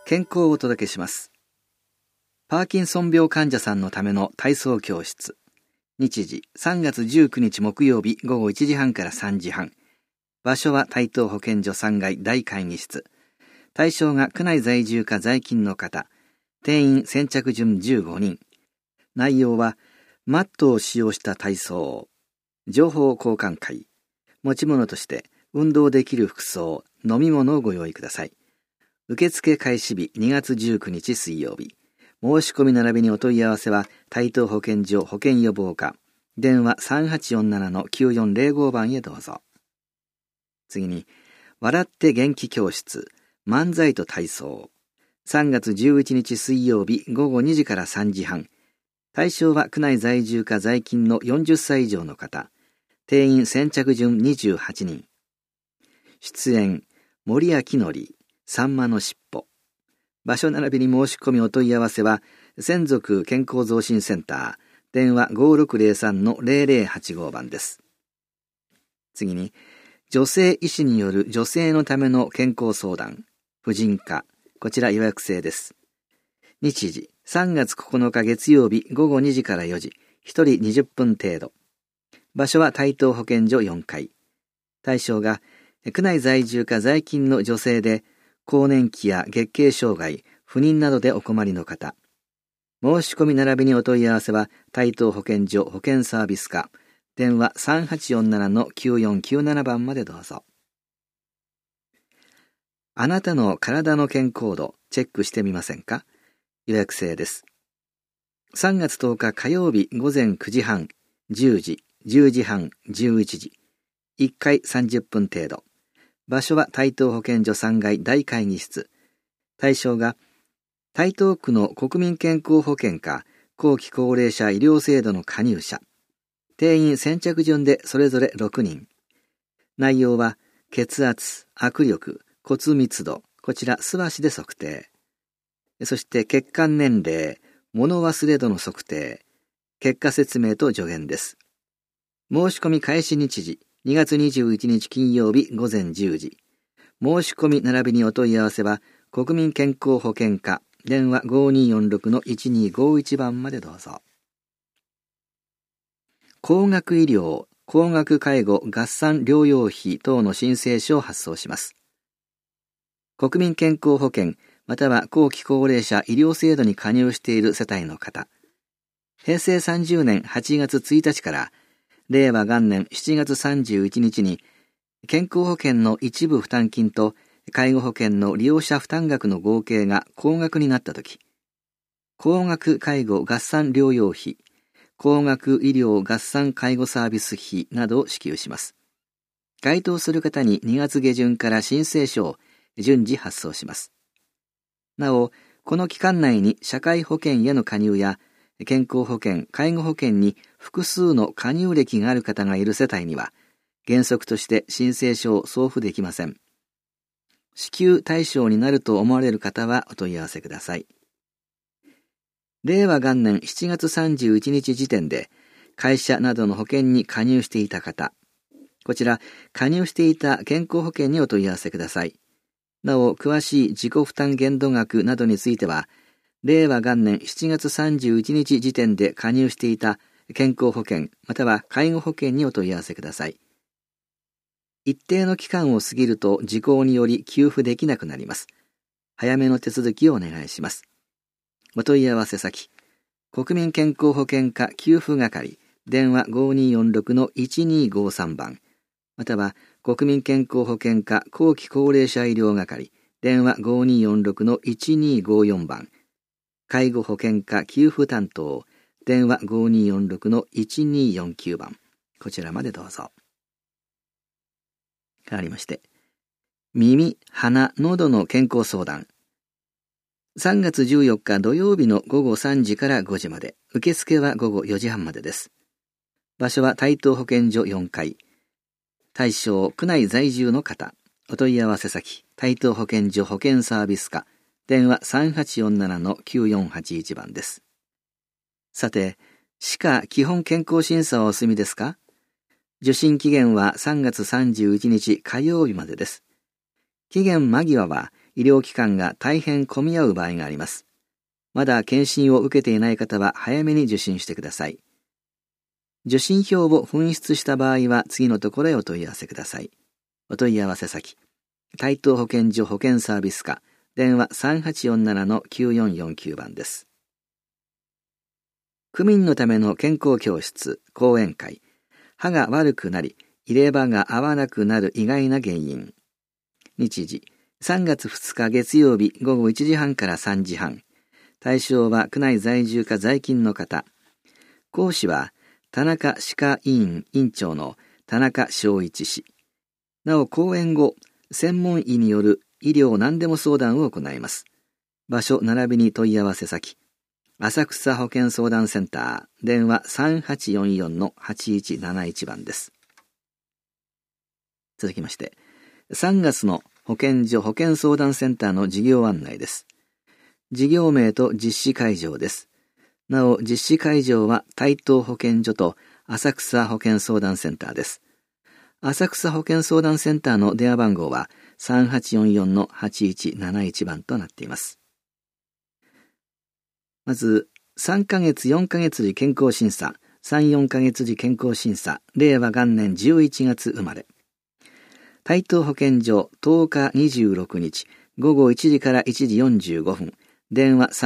健康をお届けします。パーキンソン病患者さんのための体操教室。日時3月19日木曜日午後1時半から3時半。場所は台東保健所3階大会議室。対象が区内在住か在勤の方。定員先着順15人。内容はマットを使用した体操、情報交換会、持ち物として運動できる服装、飲み物をご用意ください。受付開始日2月19日水曜日。申し込み並びにお問い合わせは台東保健所保健予防課、電話 3847-9405 番へどうぞ。次に、笑って元気教室、漫才と体操。3月11日水曜日午後2時から3時半。対象は区内在住か在勤の40歳以上の方。定員先着順28人。出演、森明則、さんまのしっぽ。場所並びに申し込みお問い合わせは、専属健康増進センター、電話 5603-0085 番です。次に、女性医師による女性のための健康相談、婦人科、こちら予約制です。日時、3月9日月曜日午後2時から4時、1人20分程度。場所は台東保健所4階。対象が、区内在住か在勤の女性で、更年期や月経障害、不妊などでお困りの方。申し込み並びにお問い合わせは、台東保健所保健サービス課、電話 3847-9497 番までどうぞ。あなたの体の健康度、チェックしてみませんか？予約制です。3月10日火曜日午前9時半、10時、10時半、11時。1回30分程度。場所は台東保健所3階大会議室。対象が、台東区の国民健康保険課後期高齢者医療制度の加入者。定員先着順でそれぞれ6人。内容は、血圧、握力、骨密度、こちら素足で測定。そして血管年齢、物忘れ度の測定。結果説明と助言です。申し込み開始日時。2月21日金曜日午前10時。申し込み並びにお問い合わせは、国民健康保険課、電話 5246-1251 番までどうぞ。高額医療、高額介護合算療養費等の申請書を発送します。国民健康保険、または後期高齢者医療制度に加入している世帯の方。平成30年8月1日から、令和元年7月31日に、健康保険の一部負担金と介護保険の利用者負担額の合計が高額になったとき、高額介護合算療養費、高額医療合算介護サービス費などを支給します。該当する方に2月下旬から申請書を順次発送します。なお、この期間内に社会保険への加入や、健康保険、介護保険に複数の加入歴がある方がいる世帯には、原則として申請書を送付できません。支給対象になると思われる方はお問い合わせください。令和元年7月31日時点で、会社などの保険に加入していた方、こちら、加入していた健康保険にお問い合わせください。なお、詳しい自己負担限度額などについては、令和元年7月31日時点で加入していた健康保険または介護保険にお問い合わせください。一定の期間を過ぎると時効により給付できなくなります。早めの手続きをお願いします。お問い合わせ先、国民健康保険課給付係、電話 5246-1253 番、または国民健康保険課後期高齢者医療係、電話 5246-1254 番、介護保険課給付担当、電話 5246-1249 番。こちらまでどうぞ。変わりまして、耳、鼻、喉の健康相談。3月14日土曜日の午後3時から5時まで、受付は午後4時半までです。場所は台東保健所4階。対象、区内在住の方。お問い合わせ先、台東保健所保健サービス課。電話 3847-9481 番です。さて、歯科基本健康審査はお済みですか？受診期限は3月31日火曜日までです。期限間際は医療機関が大変混み合う場合があります。まだ検診を受けていない方は早めに受診してください。受診票を紛失した場合は次のところへお問い合わせください。お問い合わせ先、台東保健所保健サービス課、電話 3847-9449 番です。区民のための健康教室、講演会、歯が悪くなり、入れ歯が合わなくなる意外な原因。日時、3月2日月曜日午後1時半から3時半。対象は区内在住か在勤の方。講師は田中歯科医院院長の田中昭一氏。なお講演後、専門医による医療何でも相談を行います。場所並びに問い合わせ先。浅草保健相談センター、電話 3844-8171 番です。続きまして、3月の保健所保健相談センターの事業案内です。事業名と実施会場です。なお、実施会場は台東保健所と浅草保健相談センターです。浅草保健相談センターの電話番号は 3844-8171 番となっています。まず、3ヶ月4ヶ月時健康審査、3、4ヶ月時健康審査、令和元年11月生まれ。台東保健所10日26日、午後1時から1時45分、電話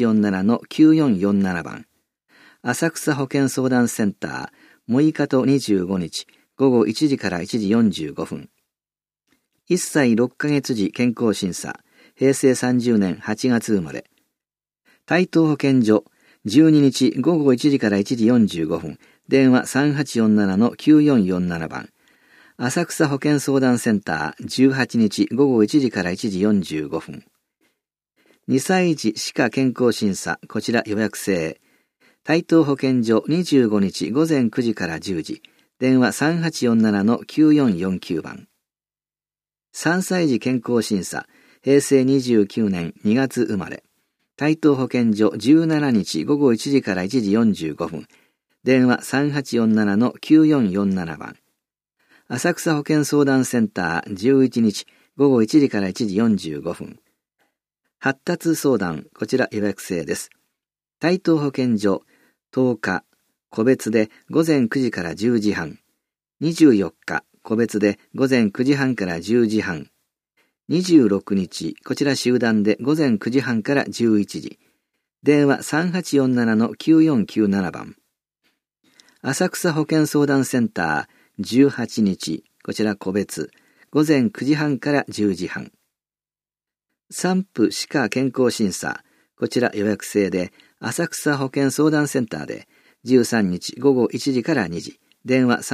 3847-9447 番。浅草保健相談センター、6日と25日、午後1時から1時45分。1歳6ヶ月時健康審査、平成30年8月生まれ。台東保健所、12日午後1時から1時45分、電話 3847-9447 番。浅草保健相談センター、18日午後1時から1時45分。2歳児歯科健康審査、こちら予約制。台東保健所25日午前9時から10時、電話 3847-9449 番。3歳児健康審査、平成29年2月生まれ。台東保健所17日午後1時から1時45分、電話 3847-9447 番。浅草保健相談センター11日午後1時から1時45分。発達相談、こちら予約制です。台東保健所10日、個別で午前9時から10時半。24日、個別で午前9時半から10時半。26日、こちら集団で午前9時半から11時。電話 3847-9497 番。浅草保健相談センター18日、こちら個別、午前9時半から10時半。産婦歯科健康審査、こちら予約制で、浅草保健相談センターで、13日午後1時から2時、電話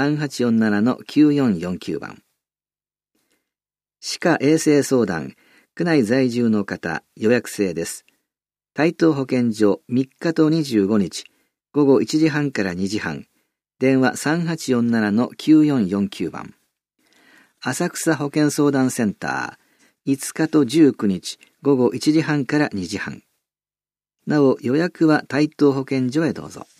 3847-9449 番。歯科衛生相談、区内在住の方、予約制です。台東保健所3日と25日、午後1時半から2時半、電話 3847-9449 番。浅草保健相談センター、5日と19日、午後1時半から2時半。なお、予約は台東保健所へどうぞ。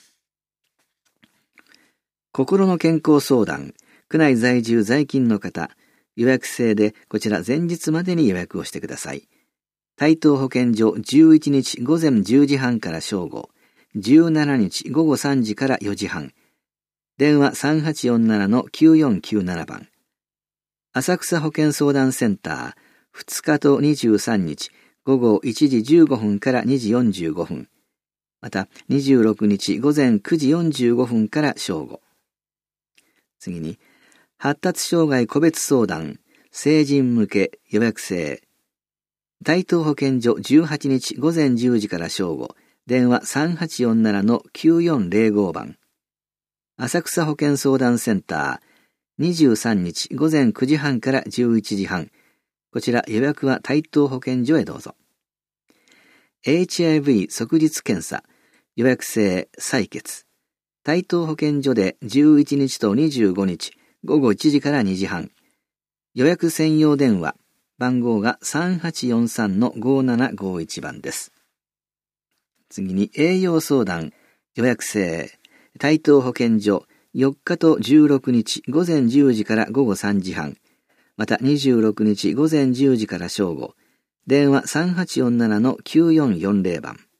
心の健康相談、区内在住在勤の方、予約制でこちら前日までに予約をしてください。台東保健所11日午前10時半から正午、17日午後3時から4時半。電話 3847-9497 番。浅草保健相談センター、2日と23日、午後1時15分から2時45分。また、26日午前9時45分から正午。次に、発達障害個別相談、成人向け予約制。台東保健所18日午前10時から正午、電話 3847-9405 番。浅草保健相談センター、23日午前9時半から11時半。こちら予約は台東保健所へどうぞ。HIV 即日検査、予約制採血。台東保健所で11日と25日、午後1時から2時半。予約専用電話、番号が 3843-5751 番です。次に栄養相談、予約制。台東保健所4日と16日午前10時から午後3時半。また26日午前10時から正午。 電話 3847-9440 番。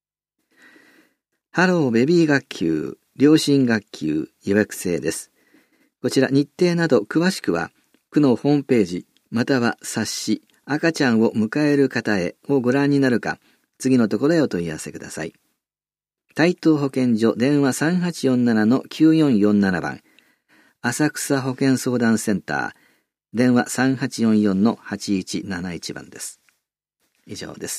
ハローベビー学級、両親学級予約制です。こちら日程など詳しくは、区のホームページ、または冊子、赤ちゃんを迎える方へをご覧になるか、次のところへお問い合わせください。台東保健所電話 3847-9447 番。浅草保健相談センター、電話 3844-8171 番です。以上です。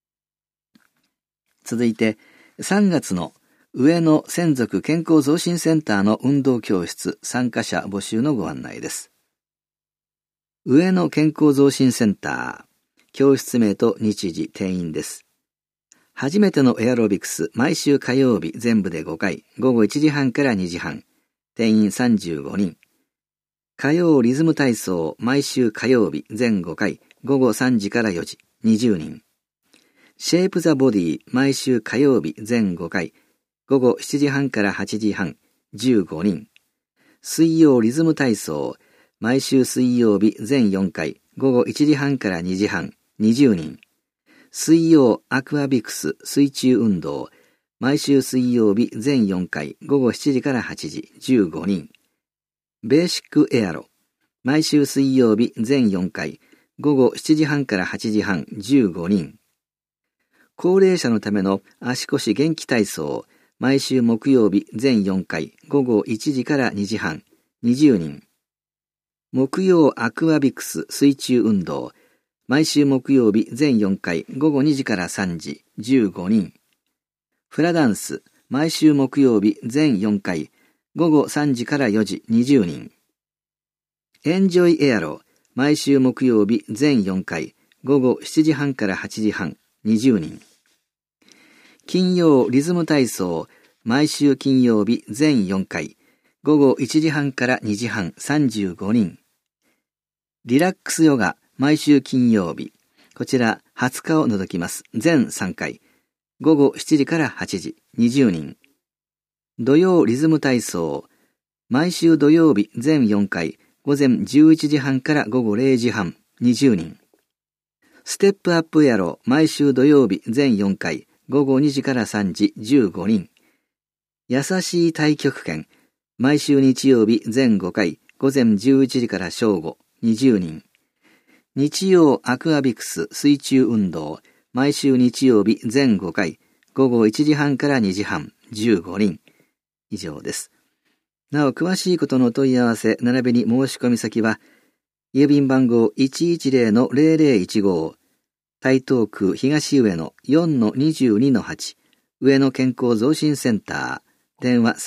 続いて、3月の上野専属健康増進センターの運動教室参加者募集のご案内です。上野健康増進センター、教室名と日時、定員です。初めてのエアロビクス、毎週火曜日全部で5回、午後1時半から2時半、定員35人。火曜リズム体操、毎週火曜日全5回、午後3時から4時、20人。シェイプザボディ、毎週火曜日全5回、午後7時半から8時半、15人。水曜リズム体操、毎週水曜日全4回、午後1時半から2時半、20人。水曜アクアビクス水中運動、毎週水曜日全4回、午後7時から8時、15人。ベーシックエアロ、毎週水曜日全4回、午後7時半から8時半、15人。高齢者のための足腰元気体操、毎週木曜日全4回、午後1時から2時半、20人。木曜アクアビクス水中運動、毎週木曜日全4回、午後2時から3時、15人。フラダンス、毎週木曜日全4回、午後3時から4時、20人。エンジョイエアロ、毎週木曜日全4回、午後7時半から8時半、20人。金曜リズム体操、毎週金曜日全4回、午後1時半から2時半、35人。リラックスヨガ、毎週金曜日、こちら20日を除きます。全3回。午後7時から8時、20人。土曜リズム体操、毎週土曜日全4回、午前11時半から午後0時半、20人。ステップアップエアロ、毎週土曜日全4回、午後2時から3時、15人。優しい太極拳、毎週日曜日全5回、午前11時から正午、20人。日曜アクアビクス水中運動、毎週日曜日全5回、午後1時半から2時半、15人。以上です。なお、詳しいことの問い合わせ、並びに申し込み先は、郵便番号 110-0015、台東区東上野 4-22-8、上野健康増進センター、電話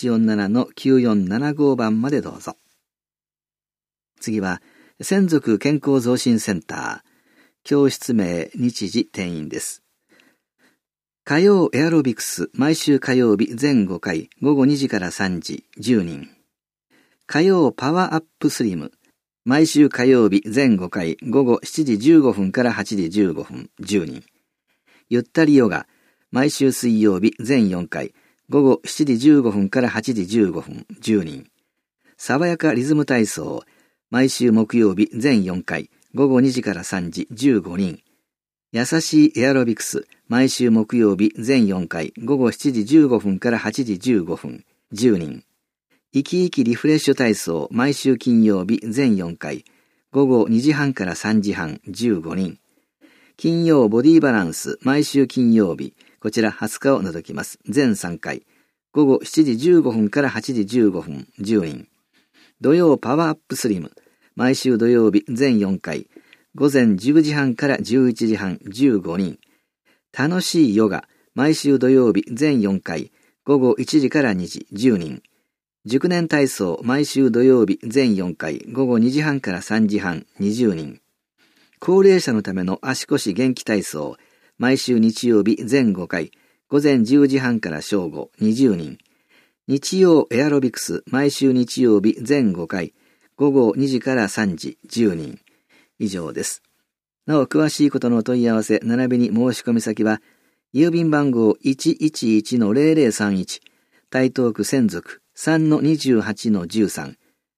3847-9475 番までどうぞ。次は、専属健康増進センター、教室名、日時、定員です。火曜エアロビクス、毎週火曜日全5回、午後2時から3時、10人。火曜パワーアップスリム、毎週火曜日全5回、午後7時15分から8時15分、10人。ゆったりヨガ、毎週水曜日全4回、午後7時15分から8時15分、10人。爽やかリズム体操、毎週木曜日全4回、午後2時から3時、15人。優しいエアロビクス、毎週木曜日全4回、午後7時15分から8時15分、10人。生き生きリフレッシュ体操、毎週金曜日全4回、午後2時半から3時半、15人。金曜ボディバランス、毎週金曜日、こちら20日を除きます。全3回、午後7時15分から8時15分、10人。土曜パワーアップスリム、毎週土曜日全4回、午前10時半から11時半、15人。楽しいヨガ、毎週土曜日全4回、午後1時から2時、10人。熟年体操、毎週土曜日全4回、午後2時半から3時半、20人。高齢者のための足腰元気体操、毎週日曜日全5回、午前10時半から正午、20人。日曜エアロビクス、毎週日曜日全5回、午後2時から3時、10人。以上です。なお、詳しいことのお問い合わせ、並びに申し込み先は、郵便番号 111-0031、台東区専属 3-28-13、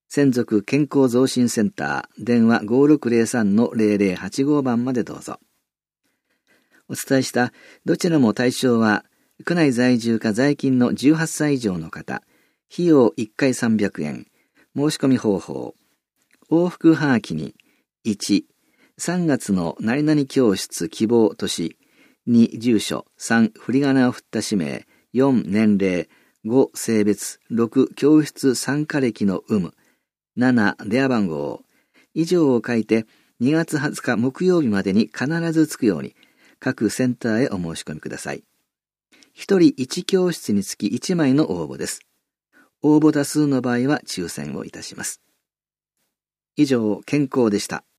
専属健康増進センター、電話 5603-0085 番までどうぞ。お伝えしたどちらも対象は、区内在住か在勤の18歳以上の方、費用1回300円、申し込み方法、往復はがきに、1、3月の何々教室希望年、2、住所、3、振り仮名を振った氏名、4、年齢、5、性別、6、教室参加歴の有無、7、電話番号、以上を書いて2月20日木曜日までに必ず着くように、各センターへお申し込みください。1人1教室につき1枚の応募です。応募多数の場合は抽選をいたします。以上、健康でした。